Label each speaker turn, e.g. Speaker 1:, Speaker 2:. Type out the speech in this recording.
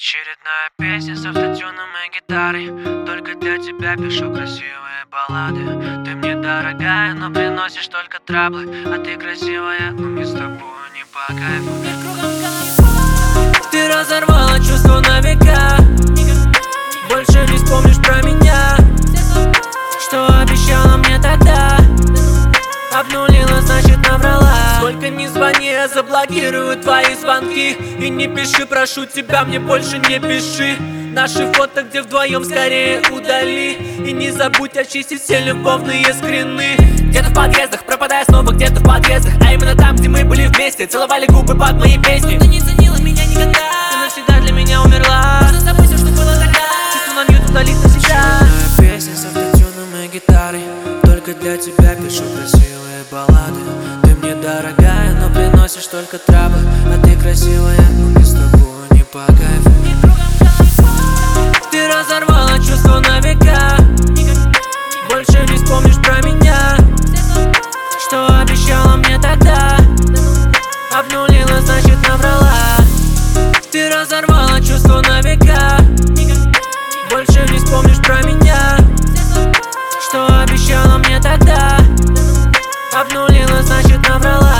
Speaker 1: Очередная песня с автотюном и гитарой. Только для тебя пишу красивые баллады. Ты мне дорогая, но приносишь только траблы. А ты красивая, но мне с тобой не по кайфу. Ты разорвала чувства на века. Больше не вспомнишь про меня. Что обещала мне тогда? Обнулила, значит наврала. Сколько ни звони, я заблокирую твои звонки. И не пиши, прошу тебя, мне больше не пиши. Наши фото, где вдвоем, скорее удали. И не забудь очистить все любовные скрины. Где-то в подъездах, пропадая снова где-то в подъездах. А именно там, где мы были вместе, целовали губы под мои песни. Ты не ценила меня никогда. Ты навсегда для меня умерла. Можно забыть все, что было тогда. Чувство на мьют удалить навсегда. Очередная песня с автотюном и гитарой. Только для тебя пишу красивые баллады. Ты мне дорогая, но приносишь только траблы. А ты красивая, но мне с тобой не по кайфу. Ты разорвала чувства на века. Больше не вспомнишь про меня. Что обещала мне тогда? Обнулила, значит наврала. Ты разорвала чувства на века. Больше не вспомнишь про меня. Что обещала мне тогда? Обнулила, значит наврала.